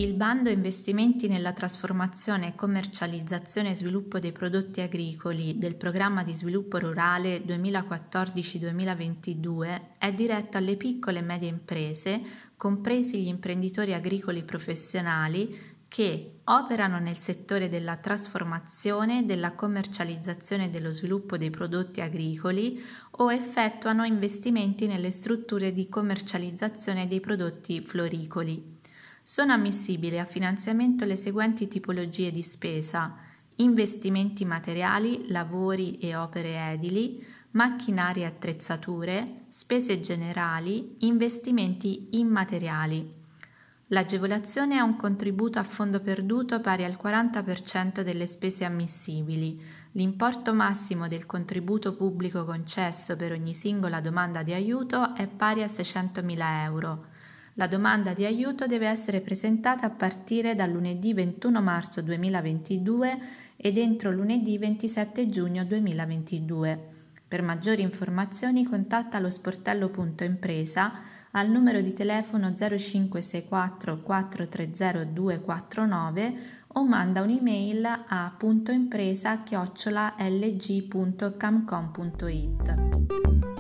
Il bando investimenti nella trasformazione, commercializzazione e sviluppo dei prodotti agricoli del Programma di Sviluppo Rurale 2014-2022 è diretto alle piccole e medie imprese, compresi gli imprenditori agricoli professionali, che operano nel settore della trasformazione, della commercializzazione e dello sviluppo dei prodotti agricoli o effettuano investimenti nelle strutture di commercializzazione dei prodotti floricoli. Sono ammissibili a finanziamento le seguenti tipologie di spesa: investimenti materiali, lavori e opere edili, macchinari e attrezzature, spese generali, investimenti immateriali. L'agevolazione è un contributo a fondo perduto pari al 40% delle spese ammissibili. L'importo massimo del contributo pubblico concesso per ogni singola domanda di aiuto è pari a 600.000 euro. La domanda di aiuto deve essere presentata a partire dal lunedì 21 marzo 2022 ed entro lunedì 27 giugno 2022. Per maggiori informazioni contatta lo sportello.impresa al numero di telefono 0564 430 249 o manda un'email a puntoimpresa@lg.camcom.it.